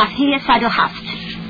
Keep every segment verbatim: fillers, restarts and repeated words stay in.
صفحه صد و هفت.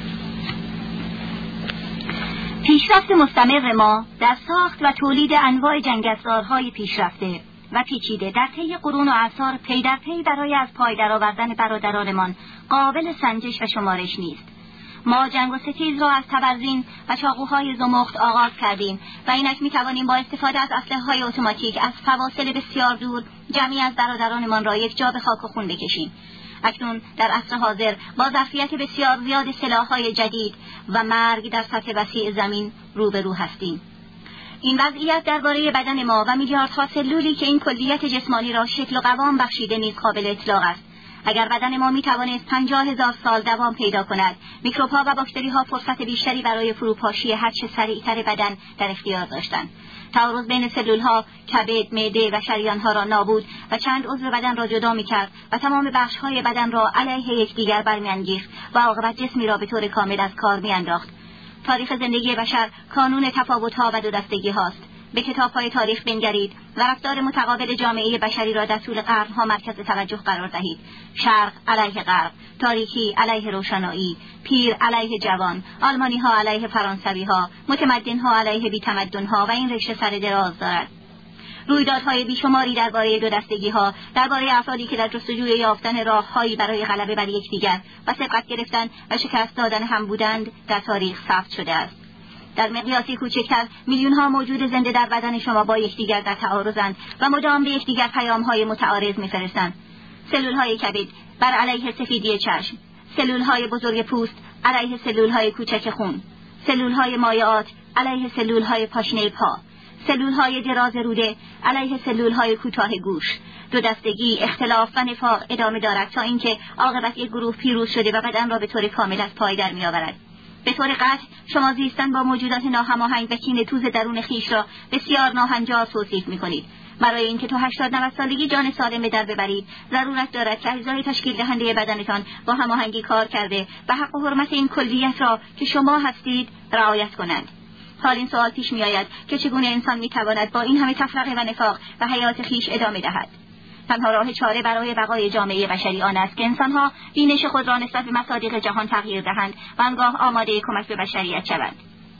پیشرفت مستمر ما در ساخت و تولید انواع جنگ‌افزارهای پیشرفته و پیچیده در طی قرون و اعصار پی در پی برای از پای درآوردن برادرانمان قابل سنجش و شمارش نیست. ما جنگ و ستیز را از تبرزین و چاقوهای زمخت آغاز کردیم و اینک می‌توانیم با استفاده از اسلحه‌های اتوماتیک از فواصل بسیار دور جمعی از برادرانمان را یک جا به خاک و خون بکشیم. اکنون در عصر حاضر با ظرفیت بسیار زیاد سلاح‌های جدید و مرگ در سطح وسیع زمین روبرو هستیم. این وضعیت درباره بدن ما و میلیاردها سلولی که این کلیت جسمانی را شکل و قوام بخشیده نیز قابل اطلاق است. اگر بدن ما میتوانست پنجاه هزار سال دوام پیدا کند، میکروب‌ها و باکتری‌ها فرصت بیشتری برای فروپاشی هرچه سریعتر بدن در اختیار داشتند. تعارض بین سلول‌ها، کبد، معده و شریان‌ها را نابود و چند عضو بدن را جدا می‌کرد و تمام بخش‌های بدن را علیه یکدیگر برمی‌انگیخت و عاقبت جسمی را به طور کامل از کار می‌انداخت. تاریخ زندگی بشر کانون تفاوت‌ها و دو دستگی‌هاست. به کتاب‌های تاریخ بنگرید و رفتار متقابل جامعه بشری را در طول قرن‌ها مرکز توجه قرار دهید. شرق علیه غرب، تاریکی علیه روشنایی، پیر علیه جوان، آلمانی‌ها علیه فرانسوی‌ها، متمدن‌ها علیه بی‌تمدن‌ها و این رشته سر دراز دارد. رویدادهای بیشماری درباره دو دستگی‌ها، درباره افرادی که در جستجوی یافتن راه‌هایی برای غلبه بر یکدیگر و سبقت گرفتن و شکست دادن هم بودند، در تاریخ ثبت شده است. در مقیاسی کوچکتر میلیون‌ها موجود زنده در بدن شما با یکدیگر در تعارضند و مدام به یکدیگر پیام‌های متعارض می‌فرستند. سلول‌های کبد بر علیه سفیدی چشم، سلول‌های بزرگ پوست علیه سلول‌های کوچک خون، سلول‌های مایعات علیه سلول‌های پاشنه پا، سلول‌های دراز روده علیه سلول‌های کوتاه گوش. دو دستگی، اختلاف و نفاق ادامه دارد تا اینکه عاقبت یک گروه پیروز شده و بدن را به طور کامل از پای در می‌آورد. به طور قطع شما زیستن با موجودات ناهماهنگ و کینه‌توز درون خویش را بسیار ناهنجار توصیف می‌کنید. برای اینکه تو هشتاد نود سالگی جان سالم به در ببرید، ضرورت دارد که اجزای تشکیل دهنده بدنتان با هماهنگی کار کرده و حق و حرمت این کلیت را که شما هستید رعایت کنند. حال این سوال پیش می‌آید که چگونه انسان می‌تواند با این همه تفرقه و نفاق و حیات خویش ادامه دهد؟ تنها راه چاره برای بقای جامعه بشری آن است که انسان‌ها بینش خود را نسبت به مصادیق جهان تغییر دهند و آنگاه آماده کمک به بشریت شوند.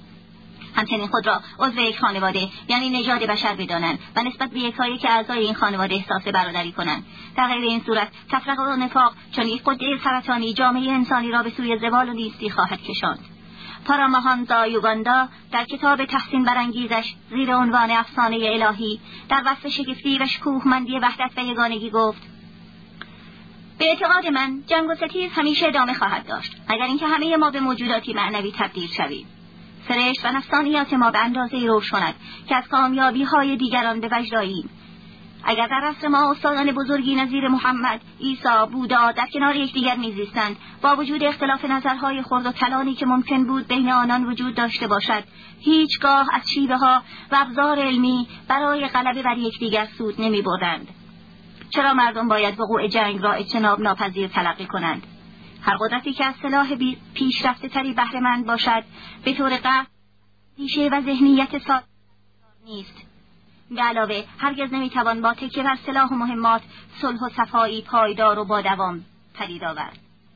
همچنین خود را عضو یک خانواده یعنی نژاد بشر بدانند و نسبت به یکایک اعضای این خانواده احساس برادری کنند. در غیر این صورت تفرقه و نفاق چون یک قده سرطانی جامعه انسانی را به سوی زوال و نیستی خواهد کشاند. پاراماهانسا یوگاندا در کتاب تحسین برانگیزش زیر عنوان افسانه الهی در وصف شگفتی و شکوهمندی وحدت و یگانگی گفت: به اعتقاد من جنگ و ستیز همیشه ادامه خواهد داشت اگر اینکه همه ما به موجوداتی معنوی تبدیل شویم. سرشت و نفسانیات ما به اندازه‌ای روش کند که از کامیابی‌های دیگران به وجد آییم. اگر در عصر ما استادان بزرگی نظیر محمد، عیسی، بودا در کنار یکدیگر میزیستند، با وجود اختلاف نظرهای خرد و کلانی که ممکن بود بین آنان وجود داشته باشد، هیچگاه از شیوه‌ها و ابزار علمی برای غلبه بر یکدیگر سود نمی‌بردند. چرا مردم باید وقوع جنگ را اجتناب ناپذیر تلقی کنند؟ هر قدرتی که از سلاح پیشرفته تری بهره مند باشد، به طور قطع ریشه و ذهنیت سالم نیست. به علاوه هرگز نمیتوان با تکیه بر سلاح و مهمات صلح و صفایی پایدار و با دوام پدید آورد.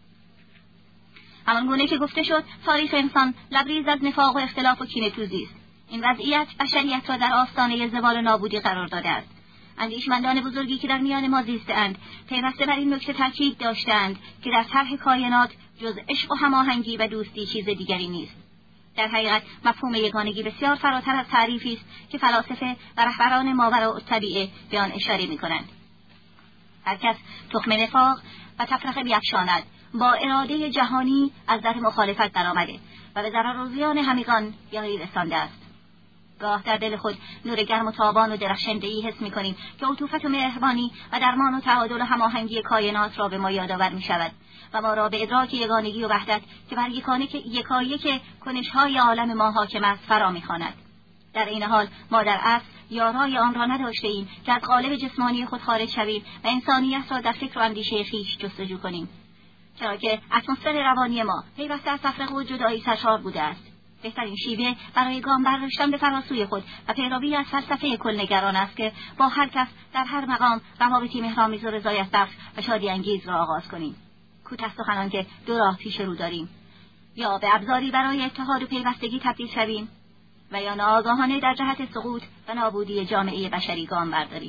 همان گونه که گفته شد تاریخ انسان لبریز از نفاق و اختلاف و کینه‌توزی است. این وضعیت بشریت را در آستانه زوال و نابودی قرار داده است. اندیشمندان بزرگی که در میان ما زیسته‌اند پیوسته بر این نکته تاکید داشتند که در طرح کائنات جز عشق و هماهنگی و دوستی چیز دیگری نیست. در حقیقت مفهوم یگانگی بسیار فراتر از تعریفی است که فلاسفه و رهبران ماوراءالطبیعه به آن اشاره می‌کنند. هر کس تخم نفاق و تفرقه بیفشاند با اراده جهانی از در مخالفت درآمده و به ضرر و زیان همگان یاری رسانده است. گاه در دل خود نور گرم و تابان و درخشنده‌ای حس می‌کنیم که عطوفت و مهربانی و درمان و تعادل و هماهنگی کائنات را به ما یادآور می‌شود و ما را به ادراک یگانگی و وحدت که بر یکانک یکایک کنش‌های عالم ما حاکم است فرا می‌خواند. در این حال ما در اصل یارای آن را نداشته‌ایم که از قالب جسمانی خود خارج شویم و انسانیت را در فکر و اندیشه خویش جستجو کنیم، چرا که اتمسفر روانی ما پیوسته از تفرقه و جدایی سرشار بوده است. بهترین شیوه برای گام برداشتن به فراسوی خود و پیروی از فلسفه کلنگران است که با هر کس در هر مقام روابطی مهرآمیز و رضایت بخش و شادی انگیز را آغاز کنیم. کوتاه سخنان که دو راه پیش رو داریم: یا به ابزاری برای اتحاد و پیوستگی تبدیل شویم و یا ناآگاهانه در جهت سقوط و نابودی جامعه بشری گام برداریم.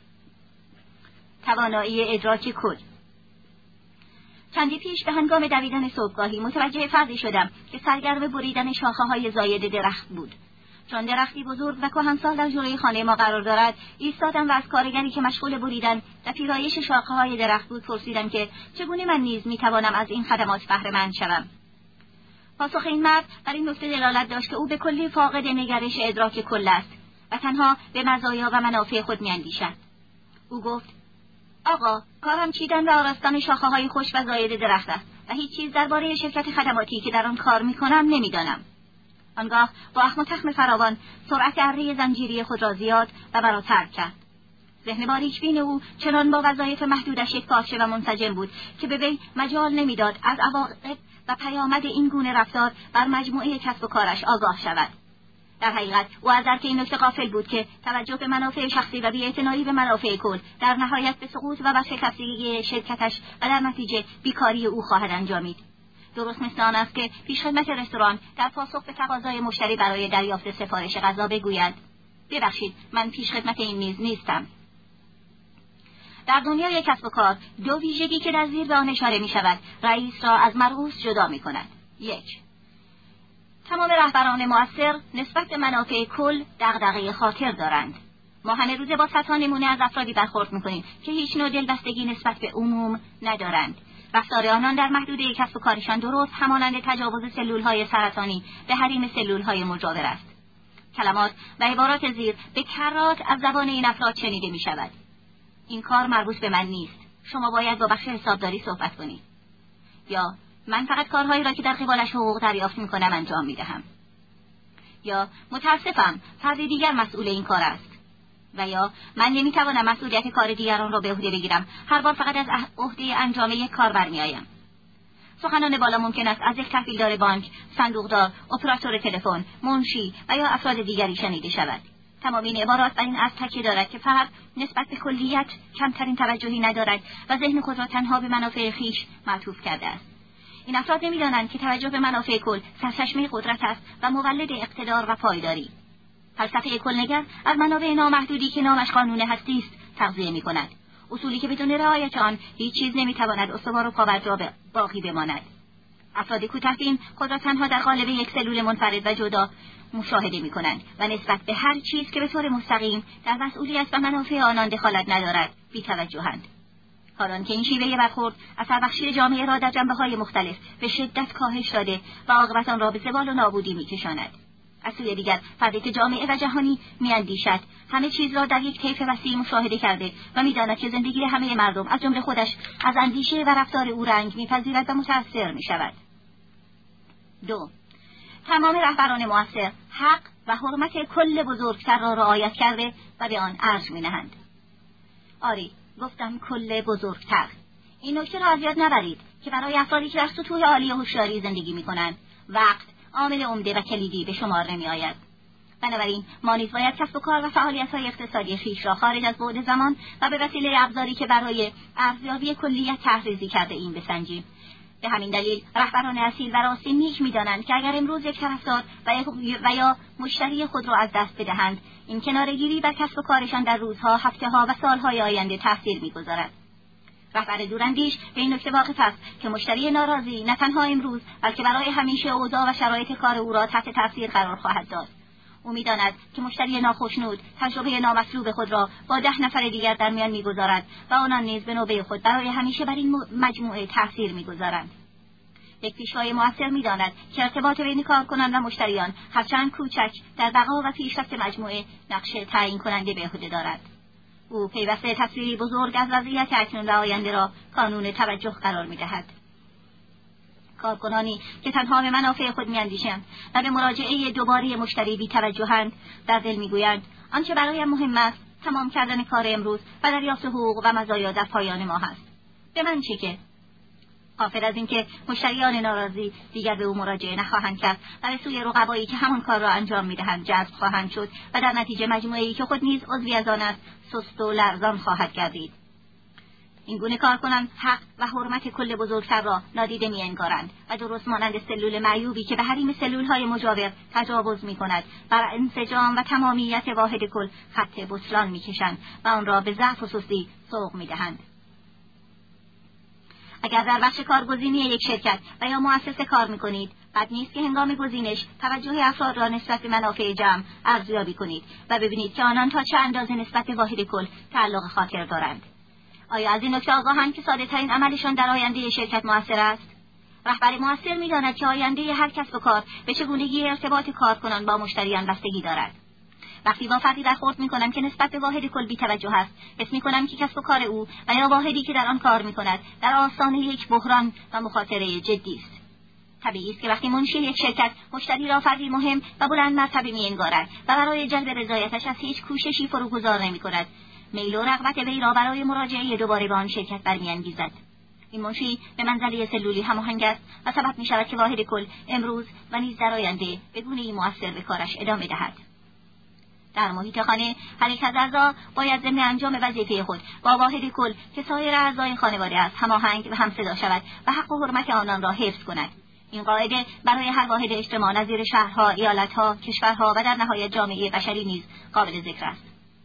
توانایی ادراک کل. چندی پیش به هنگام دویدن صبحگاهی متوجه فردی شدم که سرگرم بریدن شاخه‌های زاید درخت بود. چون درختی بزرگ و کهنسال در جلوی خانه ما قرار دارد، ایستادم و از کارگری که مشغول بریدن و پیرایش شاخه‌های درخت بود پرسیدم که چگونه من نیز میتوانم از این خدمات بهره مند شوم. پاسخ این مرد بر این نکته دلالت داشت که او به کلی فاقد نگرش ادراک کل است و تنها به مزایا و منافع خود میاندیشد. او گفت: آقا، کارم چیدن و آراستن شاخه‌های خوش و زاید درخت است و هیچ چیز درباره شرکت خدماتی که در آن کار میکنم نمیدانم. آنگاه با اخم و تخم فراوان سرعت اره زنجیری خود را زیاد و مرا ترک کرد. ذهن باریک بین او چنان با وظایف محدودش یکپارچه و منسجم بود که به وی مجال نمیداد از عواقب و پیامد این گونه رفتار بر مجموعه کسب و کارش آگاه شود. در حقیقت او از درک این نکته غافل بود که توجه به منافع شخصی و بی‌اعتنایی به منافع کل در نهایت به سقوط و ورشکستگی شرکتش و در نتیجه بیکاری او خواهد انجامید. درست مثل آن است که پیشخدمت رستوران در پاسخ به تقاضای مشتری برای دریافت سفارش غذا بگوید: ببخشید، من پیشخدمت این میز نیستم. در دنیای کسب و کار دو ویژگی که در زیر به آن اشاره می شود رئیس را از مرئوس جدا می کند. یک، تمام رهبران مؤثر نسبت به منافع کل دغدغه خاطر دارند. ما همه روزه با صدها نمونه از افرادی برخورد می کنیم که هیچ نوع دلبستگی نسبت به عموم ندارند. رفتار آنان در محدوده کسب و کارشان درست همانند تجاوز سلولهای سرطانی به حریم سلولهای مجاور است. کلمات و عبارات زیر به کرات از زبان این افراد شنیده می شود: این کار مربوط به من نیست، شما باید با بخش حسابداری صحبت کنید. یا من فقط کارهایی را که در قبالش حقوق دریافت می کنم انجام می دهم. یا متاسفم، فرد دیگر مسئول این کار است. و یا من نمی توانم مسئولیت کار دیگران را به عهده بگیرم، هر بار فقط از عهده انجام یک کار برمی آیم. سخنان بالا ممکن است از یک تحویلدار بانک، صندوقدار، اپراتور تلفن، منشی و یا افراد دیگری شنیده شود. تمام این عبارات بر این اصل تکیه دارد که فرد نسبت به کلیت کمترین توجهی ندارد و ذهن خود را تنها به منافع خویش معطوف کرده است. این افراد نمی‌دانند که توجه به منافع کل سرچشمه قدرت است و مولد اقتدار و پایداری. فلسفه کلنگر از منابع نامحدودی که نامش قانون هستی است تغذیه می‌کند، اصولی که بدون رعایت آن هیچ چیز نمی‌تواند استوار و پابرجا باقی بماند. افراد کوتاه‌بین خود را تنها در قالب یک سلول منفرد و جدا مشاهده می‌کنند و نسبت به هر چیز که به طور مستقیم در مسئولیت و منافع آنان دخالت ندارد بی‌توجه‌اند. حالان که این شیوه برخورد اثربخشی جامعه را در جنبه‌های مختلف به شدت کاهش داده و عاقبت آن را به زوال و نابودی می‌کشاند. از سوی دیگر فردی که جامعه و جهانی می‌اندیشد همه چیز را در یک طیف وسیع مشاهده کرده و می‌داند که زندگی همه مردم از جمله خودش از اندیشه و رفتار او رنگ می‌پذیرد و متأثر می‌شود. دو، تمام رهبران مؤثر حق و حرمت کل بزرگتر را رعایت کرده و به آن ارج می‌نهند. آری، گفتم کل بزرگتر. این نکته را از یاد نبرید که برای افرادی که در سطوح عالی هوشیاری زندگی می‌کنند وقت عامل عمده و کلیدی به شمار نمی‌آید. بنابراین ما نیز باید کسب و کار و فعالیت‌های اقتصادی خویش را خارج از بعد زمان و به وسیله ابزاری که برای ارزیابی کلیت طرح‌ریزی کرده ایم بسنجیم. به همین دلیل رهبران اصیل و راستین نیک می‌دانند که اگر امروز یک طرفدار و یا مشتری خود را از دست بدهند، این کناره‌گیری بر کسب و کارشان در روزها، هفته‌ها و سال‌های آینده تأثیر می‌گذارد. رهبر دوراندیش به این نکته واقف است که مشتری ناراضی نه تنها امروز بلکه برای همیشه اوضاع و شرایط کار او را تحت تأثیر قرار خواهد داد. او می‌داند که مشتری ناخشنود تجربه نامطلوب خود را با ده نفر دیگر در میان می‌گذارد و آنان نیز به نوبه خود برای همیشه بر این مجموعه تأثیر می‌گذارند. یک پیشوای موثر می‌داند که ارتباط بین کارکنان و مشتریان هرچند کوچک در بقا و پیشرفت مجموعه نقش تعیین کننده به عهده دارد. او پیوسته تصویری بزرگ از وضعیت اکنون و آینده را کانون توجه قرار می‌دهد. کارکنانی که تنها به منافع خود می‌اندیشند و به مراجعه دوباره مشتری بی‌توجهند، در دل می‌گویند آنچه برایم مهم است تمام کردن کار امروز و دریافت حقوق و مزایا در پایان ماه است. به من چه که؟ غافل از اینکه مشتریان ناراضی دیگر به او مراجعه نخواهند کرد و به سوی رقبایی که همان کار را انجام می‌دهند جذب خواهند شد و در نتیجه مجموعه‌ای که خود نیز عضوی از آن است سست و لرزان خواهد گردید. این گونه کارکنان حق و حرمت کل بزرگتر را نادیده می‌انگارند و درست مانند سلول معیوبی که به حریم سلول‌های مجاور تجاوز می‌کند، بر انسجام و تمامیت واحد کل خط بطلان می‌کشند و آن را به ضعف و سستی سوق می‌دهند. اگر در بخش کارگزینی یک شرکت و یا مؤسسه کار می‌کنید، بد نیست که هنگام گزینش توجه افراد را نسبت به منافع جمع ارزیابی کنید و ببینید که آنان تا چه اندازه نسبت به واحد کل تعلق خاطر دارند. آیا از این نکته آگاهند که ساده‌ترین عملشان در آینده شرکت مؤثر است؟ رهبر مؤثر می‌داند که آینده هر کسب و کار به چگونگی ارتباط کارکنان با مشتریان بستگی دارد. وقتی با فردی برخورد می‌کنم که نسبت به واحد کل بی‌توجه است، حس می‌کنم که کسب و کار او و یا واحدی که در آن کار می‌کند در آستانه یک بحران و مخاطره جدی است. طبیعی است که وقتی منشی یک شرکت مشتری را فردی مهم و بلند مرتبه می‌انگارد و برای جلب رضایتش از هیچ کوششی فروگذار نمی‌کند، میل و رغبت وی را برای مراجعه دوباره به آن شرکت برمی‌انگیزد. این منشی به منزله سلولی هماهنگ است و سبب می‌شود که واحد کل امروز و نیز در آینده به گونه‌ای مؤثر به کارش ادامه دهد. در محیط خانه هر یک از اعضا باید ضمن انجام وظیفه خود با واحد کل که سایر اعضای خانواده است هماهنگ و همصدا شود و حق و حرمت آنان را حفظ کند. این قاعده برای هر واحد اجتماع نظیر شهرها، ایالتها، کشورها و در نهایت جامعه بشری نیز قابل ذکر است.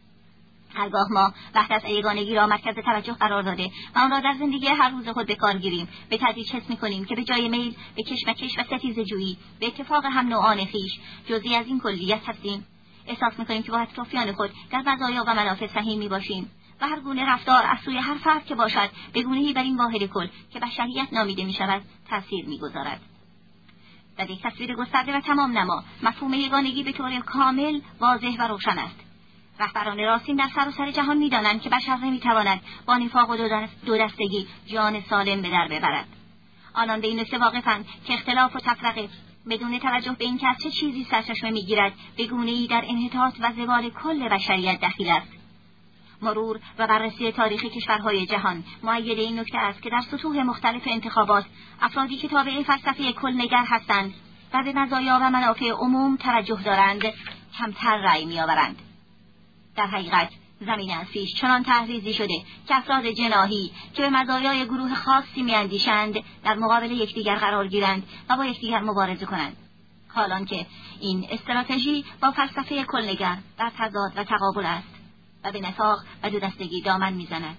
هرگاه ما وحدت یگانگی را مرکز توجه قرار داده و آن را در زندگی هر روز خود به کار گیریم، به تدریج حس می‌کنیم که به جای میل به کشمکش و ستیزه‌جویی به اتفاق هم نوعان خویش جزئی از این کلیت هستیم. احساس می‌کنیم که با اطرافیان خود در مزایا و منافع سهیم می‌باشیم و هر گونه رفتار از سوی هر فرد که باشد به گونه‌ای بر این واحد کل که بشریت نامیده می‌شود تأثیر می‌گذارد. در یک تصویر گسترده و تمام نما مفهوم یگانگی به طور کامل واضح و روشن است. رهبران راستین در سراسر جهان می‌دانند که بشر نمی‌تواند با نفاق و دو دستگی جان سالم به در ببرد. آنان به این نکته واقفند که اختلاف و تفرقه بدون توجه به اینکه از چه چیزی سرچشمه می‌گیرد به گونه‌ای در انحطاط و زوال کل بشریت دخیل است. مرور و بررسی تاریخ کشورهای جهان مؤید این نکته است که در سطوح مختلف انتخابات افرادی که تابع فلسفه کل‌نگر هستند و به مزایا و منافع عموم توجه دارند کمتر رأی می‌آورند. در حقیقت زمین از پیش چنان تحریزی شده که افراد جناحی که به مزایای گروه خاصی می‌اندیشند در مقابل یکدیگر قرار گیرند و با یکدیگر مبارزه کنند، حالان که این استراتژی با فلسفه کل‌نگر در تضاد و تقابل است و به نفاق و دو دستگی دامن می‌زند.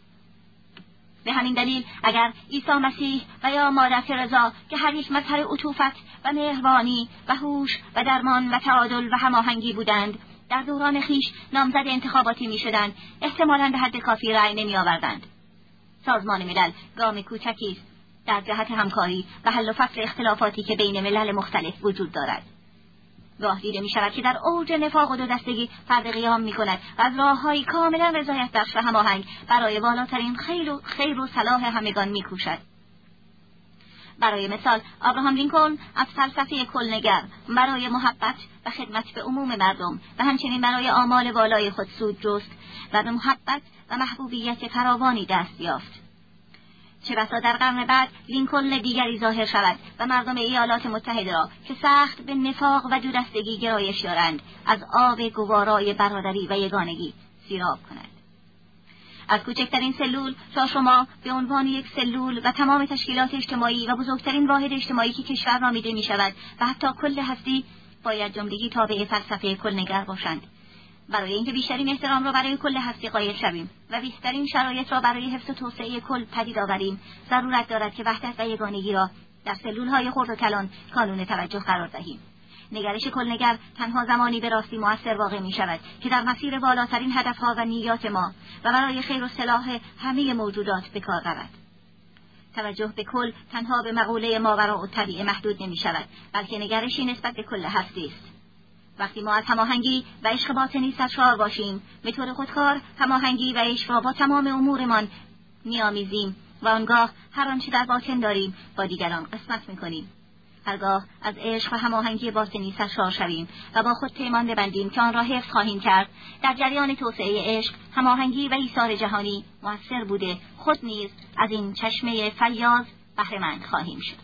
به همین دلیل اگر عیسی مسیح و یا مادر ترزا که هر یک مظهر عطوفت و مهربانی و هوش و درمان و تعادل و هماهنگی بودند، در دوران خیش نامزد انتخاباتی می‌شدند، احتمالاً به حد کافی رأی نمی‌آوردند. سازمان ملل گام کوچکی است در جهت همکاری و حل و فصل اختلافاتی که بین ملل مختلف وجود دارد. گاه دیده می‌شود که در اوج نفاق و دو دستگی فرد قیام می‌کند و از راه‌هایی کاملاً رضایت بخش و هماهنگ برای بالاترین خیر و خیر و صلاح همگان می‌کوشد. برای مثال ابراهام لینکلن از فلسفه کل‌نگر برای محبت و خدمت به عموم مردم و همچنین برای آمال والای خود سود جست و به محبت و محبوبیت فراوانی دست یافت. چه بسا در قرن بعد لینکلن دیگری ظاهر شود و مردم ایالات متحده را که سخت به نفاق و دودستگی گرایش دارند از آب گوارای برادری و یگانگی سیراب کند. از کوچکترین سلول تا شما به عنوان یک سلول و تمام تشکیلات اجتماعی و بزرگترین واحد اجتماعی که کشور نامیده می شود و حتی کل هستی باید جملگی تابع فلسفه کل‌نگر باشند. برای اینکه بیشترین احترام را برای کل هستی قائل شویم و بهترین شرایط را برای حفظ و توسعه کل پدید آوریم، ضرورت دارد که وحدت و یگانگی را در سلول‌های خرد و کلان کانون توجه قرار دهیم. نگرش کل‌نگر تنها زمانی به راستی مؤثر واقع می شود که در مسیر بالاترین هدفها و نیات ما و برای خیر و صلاح همه موجودات به کار رود. توجه به کل تنها به مقوله ماوراء الطبیعه محدود نمی شود، بلکه نگرشی نسبت به کل هستی است. وقتی ما از هماهنگی و عشق باطنی سرشار باشیم، به طور خودکار هماهنگی و عشق را با تمام امورمان می‌آمیزیم و آنگاه هر آنچه در باطن داریم با دیگران قسمت می‌کنیم. هرگاه از عشق و هماهنگی باطنی سرشار شویم و با خود پیمان ببندیم که آن را حفظ خواهیم کرد، در جریان توسعه عشق، هماهنگی و ایثار جهانی مؤثر بوده خود نیز از این چشمه فیاض بهره مند خواهیم شد.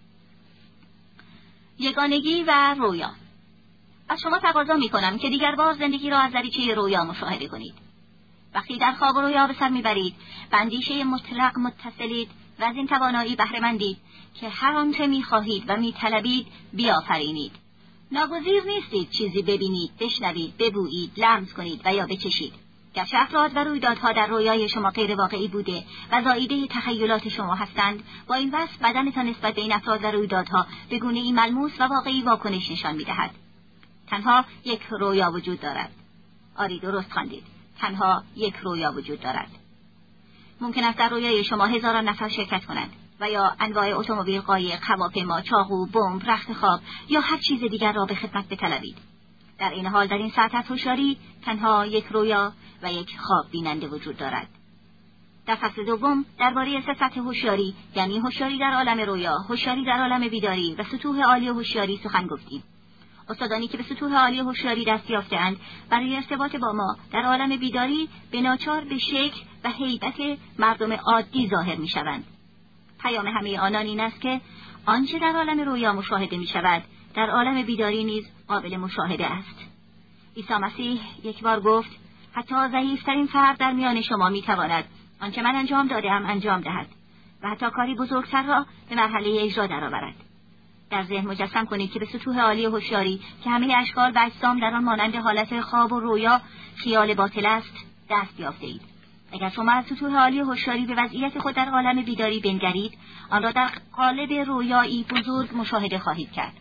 یگانگی و رویا. از شما تقاضا می‌کنم که دیگر بار زندگی را از دریچه رویا مشاهده کنید. وقتی در خواب و رویا به سر میبرید، به اندیشه مطلق متصلید و از این توانایی بهره مندید که هر آنچه میخواهید و میطلبید بیافرینید. ناگزیر نیستید چیزی ببینید، بشنوید، ببویید، لمس کنید و یا بچشید. گرچه افراد و رویدادها در رویای شما غیر واقعی بوده و زاییده تخیلات شما هستند، با این وصف بدنتان نسبت به این افراد و رویدادها به گونه‌ای ملموس و واقعی واکنش نشان می‌دهد. تنها یک رویا وجود دارد. آری، درست خواندید. تنها یک رویا وجود دارد. ممکن است در رویای شما هزاران نفر شرکت کنند و یا انواع اتومبیل، قایق، هواپیما، چاقو، بمب، رخت خواب یا هر چیز دیگر را به خدمت بطلبید. در این حال در این سطح از هوشیاری تنها یک رویا و یک خواب بیننده وجود دارد. در فصل دوم درباره سه سطح هوشیاری، یعنی هوشیاری در عالم رویا، هوشیاری در عالم بیداری و سطوح عالی هوشیاری سخن گفتیم. استادانی که به سطوح عالی هوشیاری دست یافته‌اند برای ارتباط با ما در عالم بیداری به ناچار به شکل و هیبت مردم عادی ظاهر می‌شوند. پیام همه آنان این است که آنچه در عالم رویا مشاهده می‌شود در عالم بیداری نیز قابل مشاهده است. عیسی مسیح یک بار گفت حتی ضعیف‌ترین فرد در میان شما می‌تواند آنچه من انجام داده‌ام انجام دهد و حتی کاری بزرگتر را به مرحله اجرا درآورد. در ذهن مجسم کنید که به سطوح عالی هوشیاری که همه اشکال و اجسام در آن مانند حالت خواب و رویا خیال باطل است دست یافته‌اید. اگر شما از سطوح عالی هوشیاری به وضعیت خود در عالم بیداری بنگرید، آن را در قالب رویایی بزرگ مشاهده خواهید کرد.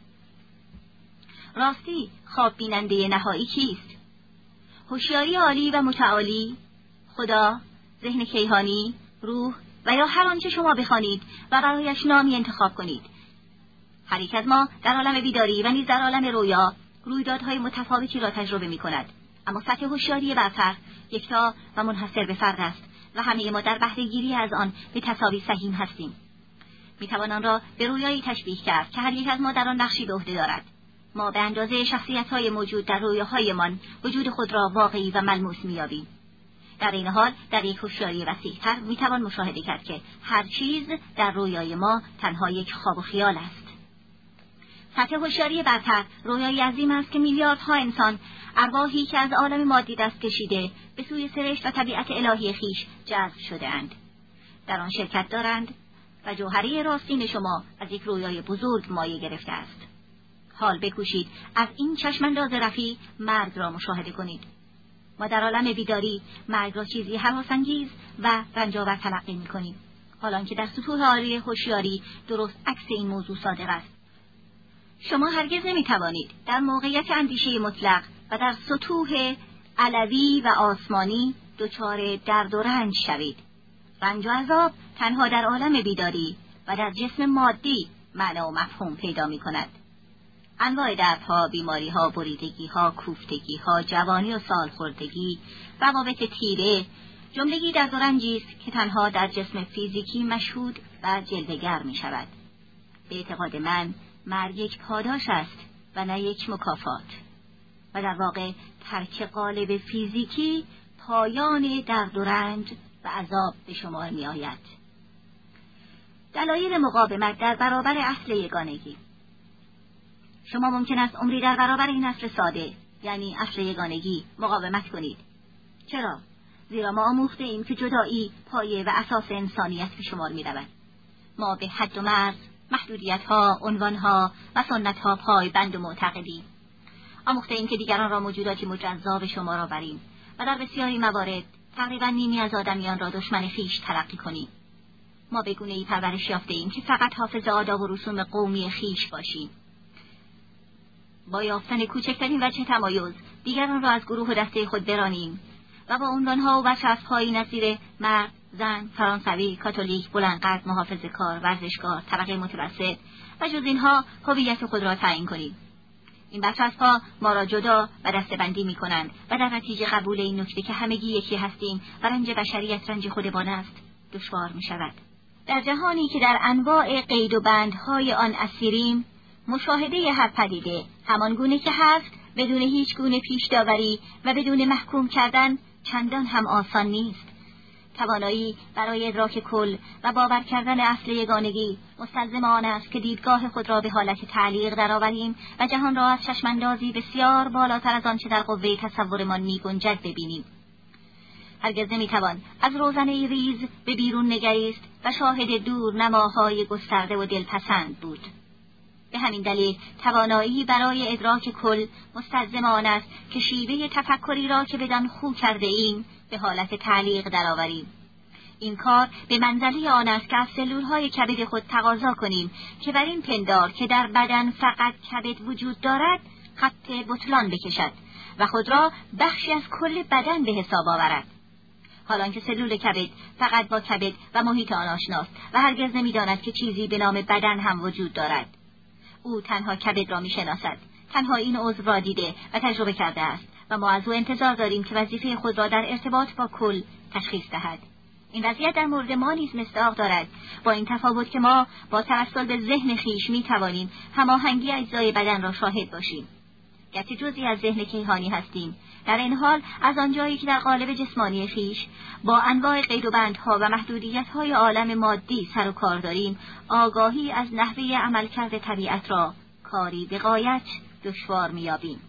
راستی خواب بیننده نهایی کیست؟ هوشیاری عالی و متعالی، خدا، ذهن کیهانی، روح و یا هر آنچه شما بخوانید و برایش نامی انتخاب کنید. هر یک از ما در عالم بیداری و نیز در عالم رویا رویدادهای متفاوتی را تجربه می‌کند، اما سطح هوشیاری برتر یکتا و منحصر به فرد است و همه ما در بهره‌گیری از آن به تساوی سهیم هستیم. می‌توان آن را به رویایی تشبیه کرد که هر یک از ما در آن نقشی به عهده دارد. ما به اندازه شخصیت‌های موجود در رویاهایمان وجود خود را واقعی و ملموس می‌یابیم. در این حال در یک هوشیاری وسیع‌تر می‌توان مشاهده کرد که هر چیز در رویای ما تنها یک خواب و خیال است. سطح هوشیاری برتر رویایی عظیم است که میلیاردها انسان، ارواحی که از عالم مادی دست کشیده به سوی سرشت و طبیعت الهی خویش جذب شده‌اند، در آن شرکت دارند و جوهره راستین شما از یک رویای بزرگ مایه گرفته است. حال بکوشید از این چشمانداز رفیع مرگ را مشاهده کنید. ما در عالم بیداری مرگ را چیزی هراس‌انگیز و رنج‌آور تلقی می‌کنیم، حالان که در سطوح عالی هوشیاری درست عکس این موضوع صادق است. شما هرگز نمی‌توانید در موقعیت اندیشه مطلق و در سطوح علوی و آسمانی دچار درد و رنج شوید. رنج و عذاب تنها در عالم بیداری و در جسم مادی معنا و مفهوم پیدا می‌کند. انواع دردها، بیماری‌ها، بریدگی‌ها، کوفتگی‌ها، جوانی و سالخوردگی، روابط تیره، جملگی درد و رنجی است که تنها در جسم فیزیکی مشهود و جلوه‌گر می‌شود. به اعتقاد من مرگ یک پاداش است و نه یک مکافات و در واقع ترک قالب فیزیکی پایان درد و رنج و عذاب به شمار می آید. دلایل مقاومت در برابر اصل یگانگی. شما ممکن است عمری در برابر این اصل ساده، یعنی اصل یگانگی، مقاومت کنید. چرا؟ زیرا ما آموخته ایم که جدایی پایه و اساس انسانیت به شمار می رود. ما به حد و مرز، محدودیت‌ها، عنوان‌ها و سنت‌ها پای بند و معتقدیم. آموخته ایم که دیگران را موجوداتی مجزا به شمار آوریم و در بسیاری موارد تقریبا نیمی از آدمیان را دشمن خویش تلقی کنیم. ما به گونه‌ای پرورش یافته ایم که فقط حافظ آداب و رسوم قومی خویش باشیم. با یافتن کوچکترین وجه تمایز دیگران را از گروه و دسته خود برانیم و با عنوان‌ها و برچسب‌هایی نظیر مرد، زن، فرانسوی، کاتولیک، بلندقد، محافظه‌کار، ورزشکار، طبقه متوسط و جز اینها هویت خود را تعیین کنیم. این برچسب‌ها ما را جدا و دسته‌بندی می‌کنند و در نتیجه قبول این نکته که همگی یکی هستیم و رنج بشریت رنج خودمان است دشوار می‌شود. در جهانی که در انواع قید و بندهای آن اسیریم، مشاهده هر پدیده همان گونه که هست بدون هیچ گونه پیش داوری و بدون محکوم کردن چندان هم آسان نیست. توانایی برای ادراک کل و باور کردن اصل یگانگی مستلزم آن است که دیدگاه خود را به حالت تعلیق درآوریم و جهان را از چشماندازی بسیار بالاتر از آنچه در قوه تصورمان می‌گنجد ببینیم. هرگز نمیتوان از روزنه ریز به بیرون نگریست و شاهد دور نماهای گسترده و دلپسند بود. به همین دلیل توانایی برای ادراک کل مستلزم آن است که شیوه تفکری را که بدان خو کرده ایم به حالت تعلیق درآوریم. این کار به منزله آن است که از سلولهای کبد خود تقاضا کنیم که بر این پندار که در بدن فقط کبد وجود دارد خط بطلان بکشد و خود را بخشی از کل بدن به حساب آورد. حالان که سلول کبد فقط با کبد و محیط آن آشناست و هرگز نمی‌داند که چیزی به نام بدن هم وجود دارد. او تنها کبد را می‌شناسد، تنها این عضو را دیده و تجربه کرده است و ما از او انتظار داریم که وظیفه خود را در ارتباط با کل تشخیص دهد. این وضعیت در مورد ما نیز مصداق دارد، با این تفاوت که ما با توسل به ذهن خویش می‌توانیم هماهنگی اجزای بدن را شاهد باشیم. گرچه جزئی از ذهن کیهانی هستیم، در این حال از آنجایی که در قالب جسمانی خویش با انواع قید و بندها و محدودیت‌های عالم مادی سر و کار داریم، آگاهی از نحوه عملکرد طبیعت را کاری به غایت دشوار می‌یابیم.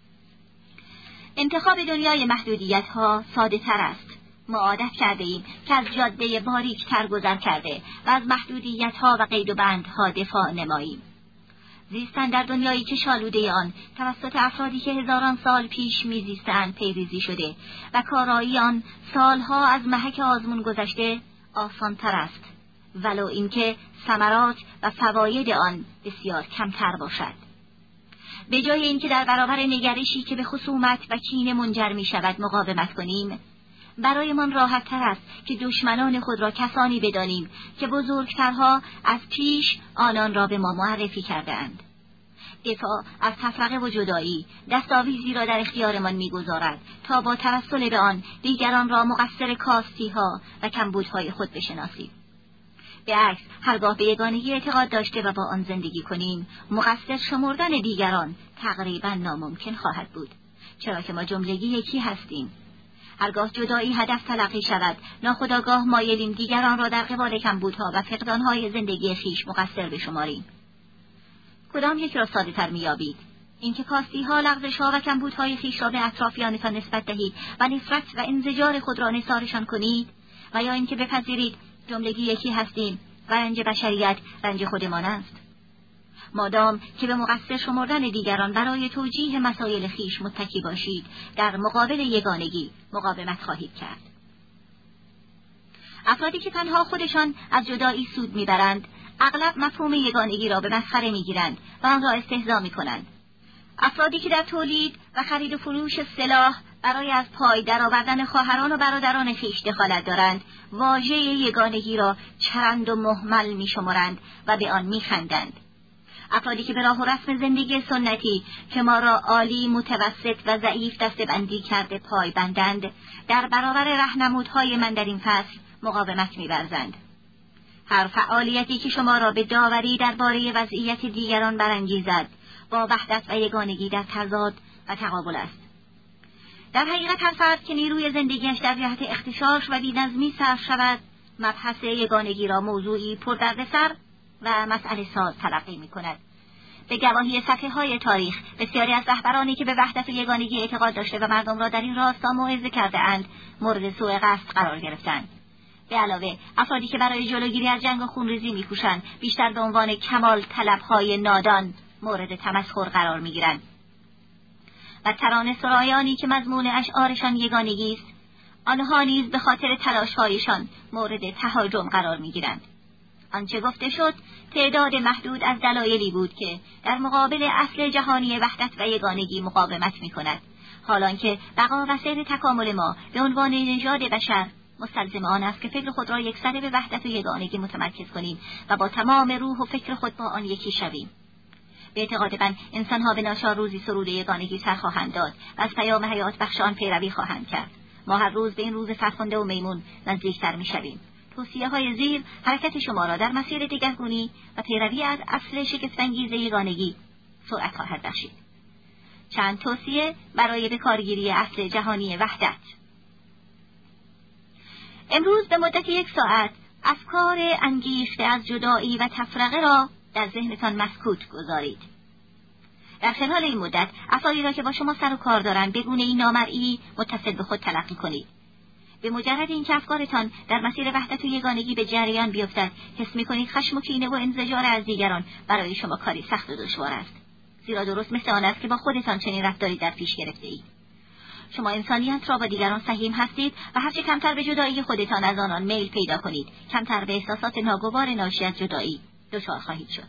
انتخاب دنیای محدودیت‌ها ساده‌تر است. ما عادت کرده ایم که از جاده باریک تر گذر کرده و از محدودیت‌ها و قید و بندها دفاع نماییم. زیستن در دنیایی که شالوده آن توسط افرادی که هزاران سال پیش میزیستند پیریزی شده و کارایی آن سالها از محک آزمون گذشته آسان‌تر است، ولو اینکه ثمرات و فواید آن بسیار کمتر باشد. به جای اینکه در برابر نگرشی که به خصومت و کینه منجر می شود مقاومت کنیم، برایمان راحت تر است که دشمنان خود را کسانی بدانیم که بزرگترها از پیش آنان را به ما معرفی کرده‌اند. دفاع از تفرقه و جدایی دستاویزی را در اختیارمان می‌گذارد تا با توسل به آن دیگران را مقصر کاستی‌ها و کمبودهای خود بشناسیم. به عکس هرگاه به یگانگی اعتقاد داشته و با آن زندگی کنیم، مقصر شمردن دیگران تقریباً ناممکن خواهد بود، چرا که ما جملگی یکی هستیم. هرگاه جدایی هدف تلقی شود، ناخودآگاه مایلیم دیگران را در قبال کمبودها و فقدانهای زندگی خویش مقصر بشماریم. کدام یک را ساده‌تر می‌یابید؟ اینکه کاستی‌ها، لغزش‌ها و کمبودهای خویش را به اطرافیانتان نسبت دهید و نفرت و انزجار خود را نثارشان کنید، و یا اینکه بپذیرید جملگی یکی هستیم و رنج بشریت رنج خودمان است؟ مادام که به مقصر شمردن دیگران برای توجیه مسائل خویش متکی باشید، در مقابل یگانگی مقاومت خواهید کرد. افرادی که تنها خودشان از جدایی سود میبرند، اغلب مفهوم یگانگی را به مسخره میگیرند و آن را استهزا میکنند. افرادی که در تولید و خرید و فروش سلاح برای از پای درآوردن خواهران و برادران خویش دخالت دارند، واژه یگانگی را چرند و مهمل میشمرند و به آن میخندند. افرادی که به راه و رسم زندگی سنتی که ما را عالی، متوسط و ضعیف دسته‌بندی کرده پای بندند، در برابر راهنمودهای من در این فصل مقاومت می‌ورزند. هر فعالیتی که شما را به داوری درباره وضعیت دیگران برانگیزد، با وحدت و یگانگی در تضاد و تقابل است. در حقیقت هر فرد که نیروی زندگیش در جهت اختشاش و بی‌نظمی صرف شود، مبحث یگانگی را موضوعی پردردسر و مسئله ساز تلقی می کند. به گواهی صفحه های تاریخ، بسیاری از رهبرانی که به وحدت و یگانگی اعتقاد داشته و مردم را در این راستا موعظه کرده اند، مورد سوء قصد قرار گرفتند. به علاوه، افرادی که برای جلوگیری از جنگ و خونریزی می کوشند، بیشتر به عنوان کمال طلب‌های نادان مورد تمسخر قرار می گیرند. و ترانه سرایانی که مضمون اشعارشان یگانگی است، آنها نیز به خاطر تلاش‌هایشان مورد تهاجم قرار می گیرند. آنچه گفته شد تعداد محدود از دلایلی بود که در مقابل اصل جهانی وحدت و یگانگی مقاومت می کند، حالان که بقا و سیر تکامل ما به عنوان نژاد بشر مستلزم آن است که فکر خود را یکسره به وحدت و یگانگی متمرکز کنیم و با تمام روح و فکر خود با آن یکی شویم. به اعتقاد من انسان‌ها به ناچار روزی سرود یگانگی سر خواهند داد و از پیام حیات بخش آن پیروی خواهند کرد. ما هر روز به این روز فرخنده و میمون نزدیکتر می‌شویم. توصیه های زیر حرکت شما را در مسیر دگرگونی و پیروی از اصل شگفت‌انگیز یگانگی سرعت خواهد بخشید. چند توصیه برای بکارگیری اصل جهانی وحدت. امروز به مدت یک ساعت افکار انگیخته از جدایی و تفرقه را در ذهنتان مسکوت گذارید. در خلال این مدت افرادی را که با شما سر و کار دارند به گونه‌ای نامرئی متصل به خود تلقی کنید. به مجرد اینکه افکارتان در مسیر وحدت و یگانگی به جریان بیفتد، حس می‌کنید خشم و کینه و انزجار از دیگران برای شما کاری سخت و دشوار است. زیرا درست مثل آن است که با خودتان چنین رفتاری در پیش گرفته‌اید. شما انسانیت را با دیگران سهیم هستید و هرچه کمتر به جدایی خودتان از آنان میل پیدا کنید، کمتر به احساسات ناگوار ناشی از جدایی دچار خواهید شد.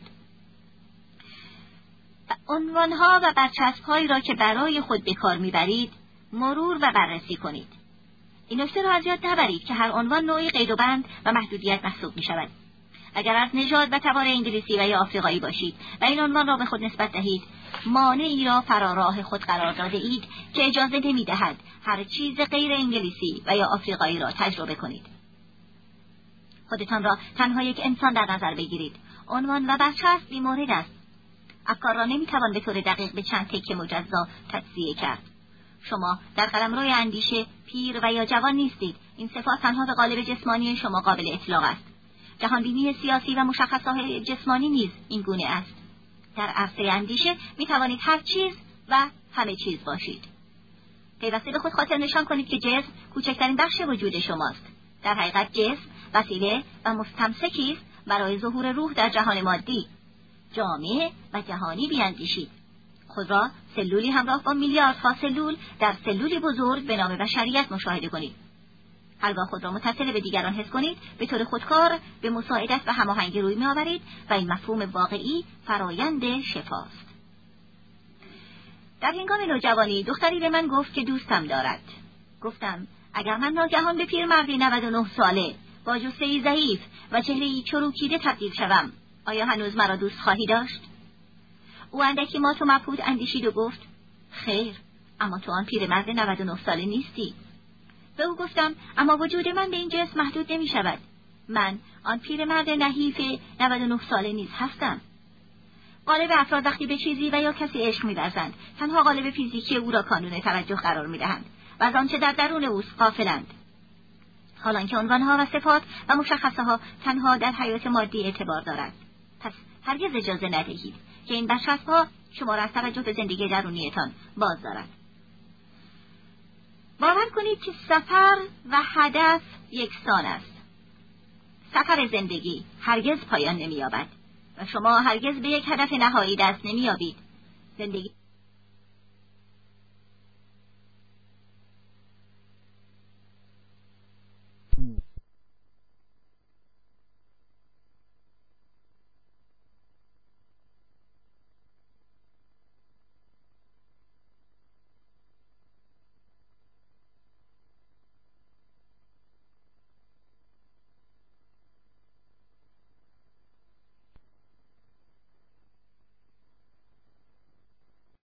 عنوان‌ها و برچسب‌هایی را که برای خود به کار می‌برید، مرور و بررسی کنید. این نکته را از یاد نبرید که هر عنوان نوعی قید و بند و محدودیت محسوب می‌شود. اگر از نژاد و تبار انگلیسی و یا آفریقایی باشید و این عنوان را به خود نسبت دهید، مانعی را فراراه خود قرار داده اید که اجازه نمی‌دهد هر چیز غیر انگلیسی و یا آفریقایی را تجربه کنید. خودتان را تنها یک انسان در نظر بگیرید. عنوان و برچسب بی‌مورد است. افکار را نمی‌توان به طور دقیق به چند تکه مجزا تجزیه کرد. شما در قلمروی اندیشه پیر و یا جوان نیستید. این صفات تنها به قالب جسمانی شما قابل اطلاق است. جهانبینی سیاسی و مشخصات جسمانی نیز این گونه است. در عرصه اندیشه می توانید هر چیز و همه چیز باشید. پیوسته به خود خاطر نشان کنید که جسم کوچکترین بخش وجود شماست. در حقیقت جسم وسیله و مستمسکی است برای ظهور روح در جهان مادی. جامع و جهانی بیاندیشید. خود را سلولی همراه با میلیاردها سلول در سلولی بزرگ به نام بشریت مشاهده کنید. هرگاه خود را متصل به دیگران حس کنید، به طور خودکار به مساعدت و هماهنگی روی می‌آورید و این مفهوم واقعی فرایند شفاست. در هنگام نوجوانی دختری به من گفت که دوستم دارد. گفتم اگر من ناگهان به پیرمردی نود و نه ساله با جثه‌ای ضعیف و چهره‌ای چروکیده تبدیل شوم، آیا هنوز مرا دوست خواهی داشت؟ او اندکی مات و مبهوت اندیشید و گفت خیر، اما تو آن پیرمرد نود و نه ساله نیستی. به او گفتم اما وجود من به این جسم محدود نمی شود. من آن پیرمرد نحیف نود و نه ساله نیز هستم. غالب افراد وقتی به چیزی و یا کسی عشق می‌ورزند، تنها غالب فیزیکی او را کانون توجه قرار می‌دهند و از آنچه در درون اوست غافلند. حالانکه عنوان‌ها و صفات و مشخصه‌ها تنها در حیات مادی اعتبار دارند. پس هرگز اجازه ندهید که این برچسب‌ها شما را از توجه به زندگی درونیتان باز دارد. باور کنید که سفر و هدف یکسان است. سفر زندگی هرگز پایان نمی‌یابد و شما هرگز به یک هدف نهایی دست نمی‌یابید. زندگی